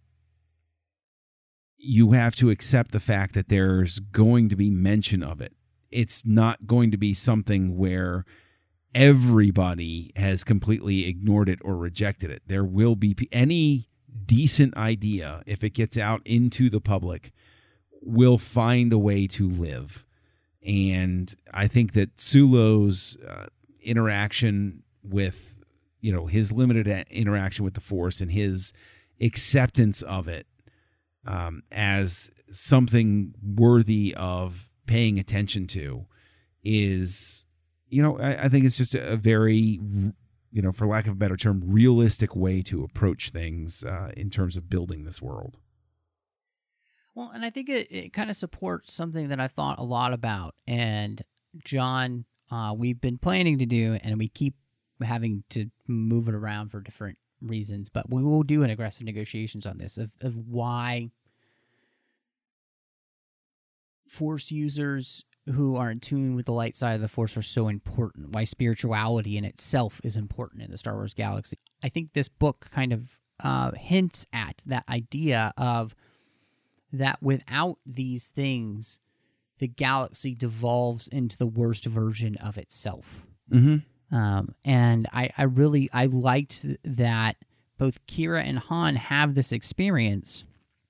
you have to accept the fact that there's going to be mention of it. It's not going to be something where everybody has completely ignored it or rejected it. There will be any decent idea, if it gets out into the public, will find a way to live. And I think that Sulo's interaction with, his limited interaction with the Force and his acceptance of it as something worthy of paying attention to is, I think it's just a very, for lack of a better term, realistic way to approach things in terms of building this world. Well, and I think it kind of supports something that I thought a lot about. And John, we've been planning to do, and we keep having to move it around for different reasons, but we will do an aggressive negotiations on this of why Force users who are in tune with the light side of the Force are so important, why spirituality in itself is important in the Star Wars galaxy. I think this book kind of hints at that idea of that without these things, the galaxy devolves into the worst version of itself. And I liked that both Kira and Han have this experience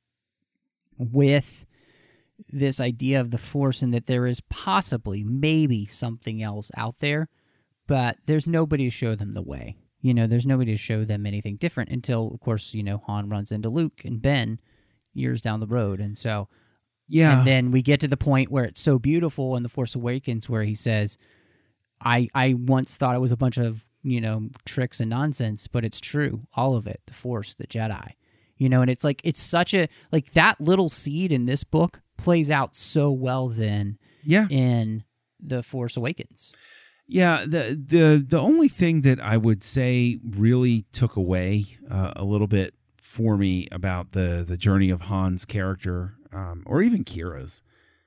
with this idea of the Force, and that there is possibly, maybe something else out there, but there's nobody to show them the way. There's nobody to show them anything different until, of course, Han runs into Luke and Ben years down the road. And so, and then we get to the point where it's so beautiful in The Force Awakens where he says, I once thought it was a bunch of, tricks and nonsense, but it's true. All of it, the Force, the Jedi, and it's like, it's such a, like that little seed in this book plays out so well then in The Force Awakens. Yeah, the only thing that I would say really took away a little bit for me about the journey of Han's character, or even Kira's,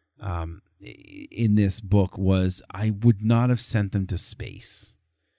in this book was I would not have sent them to space.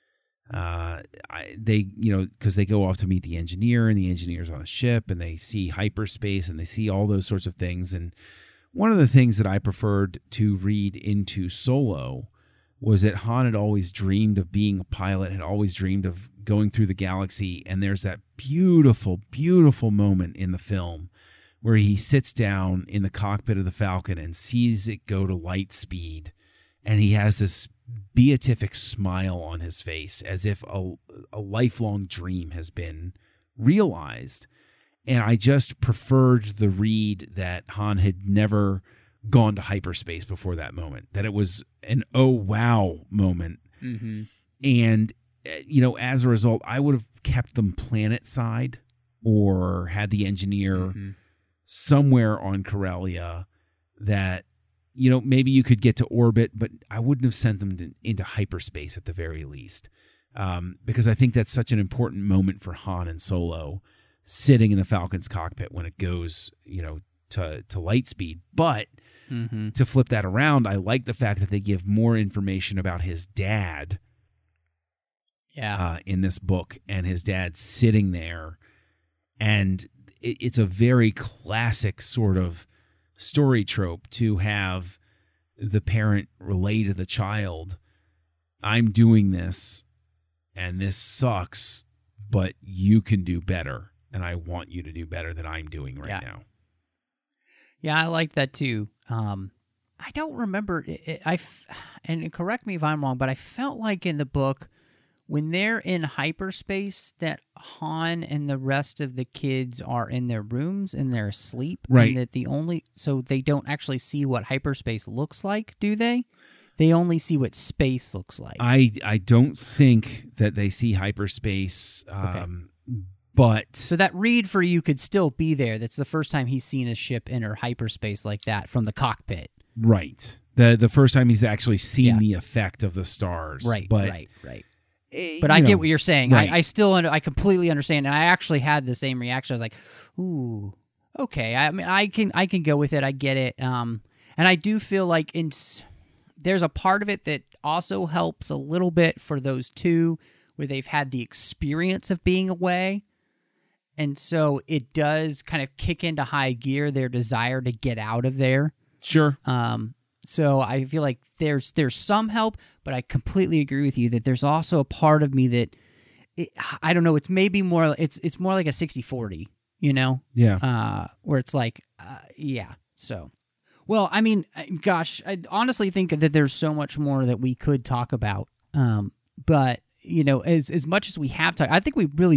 Because they go off to meet the engineer, and the engineer's on a ship, and they see hyperspace, and they see all those sorts of things. And one of the things that I preferred to read into Solo was that Han had always dreamed of being a pilot, had always dreamed of going through the galaxy, and there's that beautiful, beautiful moment in the film where he sits down in the cockpit of the Falcon and sees it go to light speed, and he has this beatific smile on his face as if a lifelong dream has been realized. And I just preferred the read that Han had never gone to hyperspace before that moment, that it was an oh wow moment. And as a result, I would have kept them planet side or had the engineer somewhere on Corellia that maybe you could get to orbit, but I wouldn't have sent them into hyperspace at the very least, because I think that's such an important moment for Han and Solo, sitting in the Falcon's cockpit when it goes to light speed. But to flip that around, I like the fact that they give more information about his dad in this book, and his dad sitting there. And it's a very classic sort of story trope to have the parent relay to the child, I'm doing this, and this sucks, but you can do better, and I want you to do better than I'm doing right now. Yeah, I like that too. I don't remember, and correct me if I'm wrong, but I felt like in the book, when they're in hyperspace, that Han and the rest of the kids are in their rooms and they're asleep. Right. And that so they don't actually see what hyperspace looks like, do they? They only see what space looks like. I don't think that they see hyperspace, but... So that read for you could still be there. That's the first time he's seen a ship enter hyperspace like that from the cockpit. Right. The first time he's actually seen the effect of the stars. Right, but, right. But I get what you're saying. Right. I completely understand, and I actually had the same reaction. I was like, "Ooh, okay." I mean, I can go with it. I get it. And I do feel like there's a part of it that also helps a little bit for those two, where they've had the experience of being away, and so it does kind of kick into high gear their desire to get out of there. Sure. So I feel like there's some help, but I completely agree with you that there's also a part of me that I don't know. It's maybe more. It's more like a 60-40, Yeah. where it's like, So, well, I mean, gosh, I honestly think that there's so much more that we could talk about. But as much as we have talked, I think we've really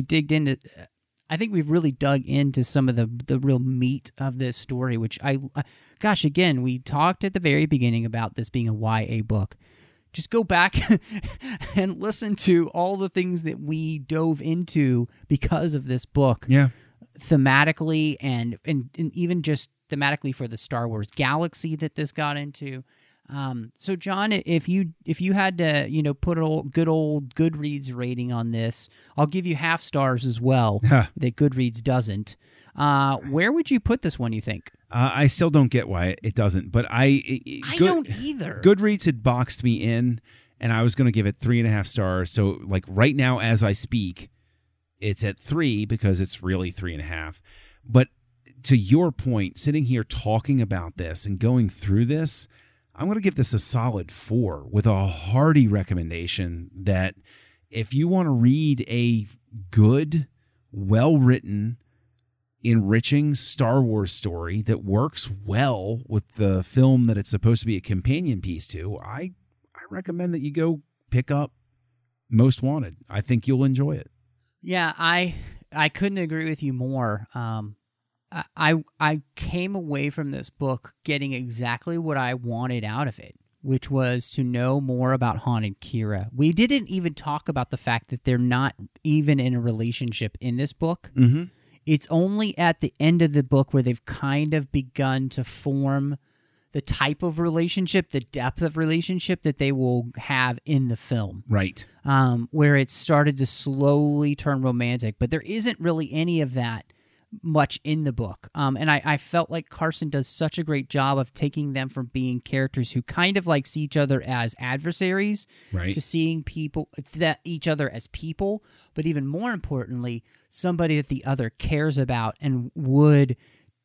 dug into some of the real meat of this story, which again, we talked at the very beginning about this being a YA book. Just go back and listen to all the things that we dove into because of this book. Yeah. Thematically and even just thematically for the Star Wars galaxy that this got into. So John, if you had to, put a good old Goodreads rating on this, I'll give you half stars as well that Goodreads doesn't. Where would you put this one, you think? I still don't get why it doesn't, but I don't either. Goodreads had boxed me in, and I was going to give it 3.5 stars. So, like right now, as I speak, it's at 3 because it's really 3.5. But to your point, sitting here talking about this and going through this, I'm going to give this a solid 4 with a hearty recommendation that if you want to read a good, well-written, enriching Star Wars story that works well with the film that it's supposed to be a companion piece to, I recommend that you go pick up Most Wanted. I think you'll enjoy it. Yeah, I couldn't agree with you more. I came away from this book getting exactly what I wanted out of it, which was to know more about Han and Kira. We didn't even talk about the fact that they're not even in a relationship in this book. Mm-hmm. It's only at the end of the book where they've kind of begun to form the type of relationship, the depth of relationship that they will have in the film. Right. Where it started to slowly turn romantic. But there isn't really any of that much in the book. And I felt like Carson does such a great job of taking them from being characters who kind of like see each other as adversaries Right. to seeing each other as people, but even more importantly, somebody that the other cares about and would,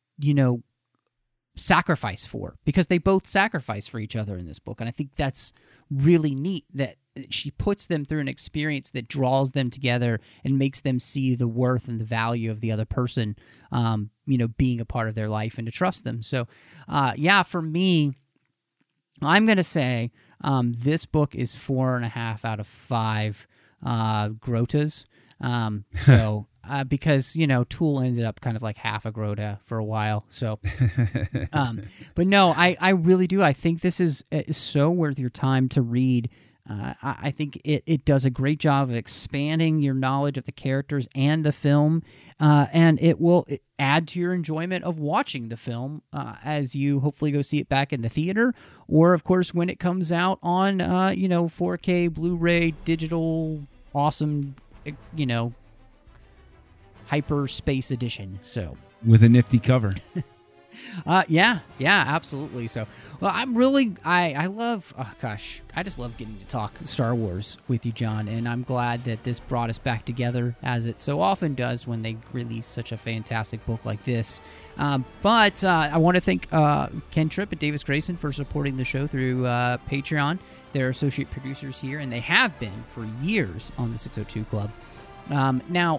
sacrifice for, because they both sacrifice for each other in this book. And I think that's really neat that she puts them through an experience that draws them together and makes them see the worth and the value of the other person, being a part of their life and to trust them. So, for me, I'm going to say this book is 4.5 out of 5 Grotas. Because, Tool ended up kind of like half a Grota for a while. So, but no, I really do. I think this is so worth your time to read. I think it does a great job of expanding your knowledge of the characters and the film, and it will add to your enjoyment of watching the film as you hopefully go see it back in the theater, or, of course, when it comes out on, 4K, Blu-ray, digital, awesome, hyperspace edition. So with a nifty cover. Yeah, absolutely. So, well, I'm really, I love, I just love getting to talk Star Wars with you, John, and I'm glad that this brought us back together, as it so often does when they release such a fantastic book like this. But I want to thank Ken Tripp and Davis Grayson for supporting the show through Patreon. They're associate producers here, and they have been for years on the 602 Club. Now,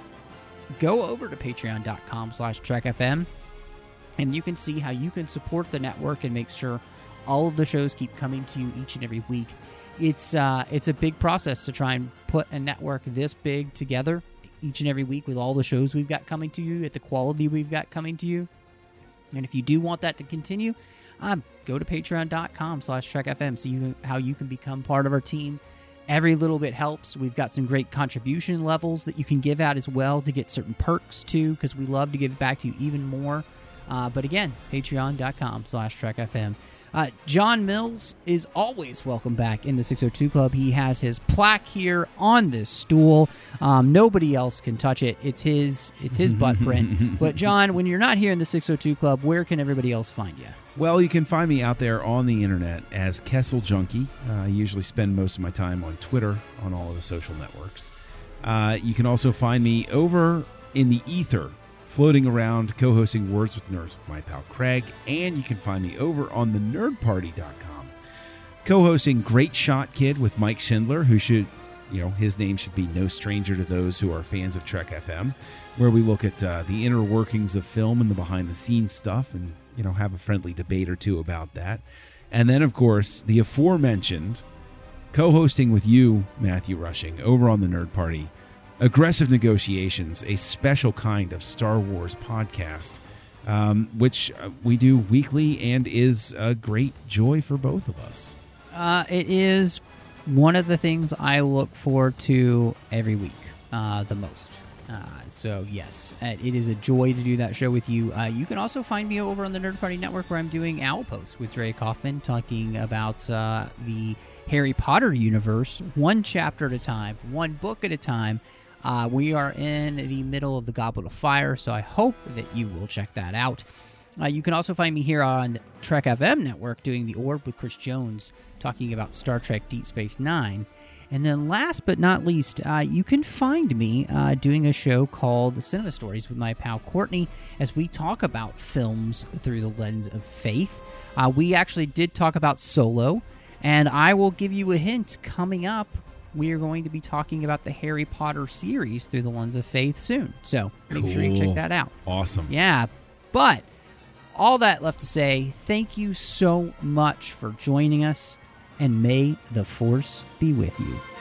go over to patreon.com/TrekFM, and you can see how you can support the network and make sure all of the shows keep coming to you each and every week. It's a big process to try and put a network this big together each and every week with all the shows we've got coming to you at the quality we've got coming to you. And if you do want that to continue, go to patreon.com/TrekFM, see how you can become part of our team. Every little bit helps. We've got some great contribution levels that you can give out as well to get certain perks too, because we love to give back to you even more. But again, patreon.com/TrekFM. John Mills is always welcome back in the 602 Club. He has his plaque here on this stool. Nobody else can touch it. It's his butt print. But John, when you're not here in the 602 Club, where can everybody else find you? Well, you can find me out there on the internet as Kessel Junkie. I usually spend most of my time on Twitter, on all of the social networks. You can also find me over in the ether, floating around, co-hosting Words with Nerds with my pal Craig, and you can find me over on thenerdparty.com, co-hosting Great Shot Kid with Mike Schindler, who should, his name should be no stranger to those who are fans of Trek FM, where we look at the inner workings of film and the behind-the-scenes stuff, and have a friendly debate or two about that. And then, of course, the aforementioned co-hosting with you, Matthew Rushing, over on the Nerd Party, Aggressive Negotiations, a special kind of Star Wars podcast, which we do weekly and is a great joy for both of us. It is one of the things I look forward to every week the most. So, yes, it is a joy to do that show with you. You can also find me over on the Nerd Party Network, where I'm doing Owl Post with Dre Kaufman, talking about the Harry Potter universe, one chapter at a time, one book at a time. We are in the middle of the Goblet of Fire, so I hope that you will check that out. You can also find me here on Trek FM Network doing The Orb with Chris Jones, talking about Star Trek Deep Space Nine. And then last but not least, you can find me doing a show called Cinema Stories with my pal Courtney as we talk about films through the lens of faith. We actually did talk about Solo, and I will give you a hint coming up. We are going to be talking about the Harry Potter series through the lens of faith soon. So make sure you check that out. Awesome. Yeah, but all that left to say, thank you so much for joining us, and may the Force be with you.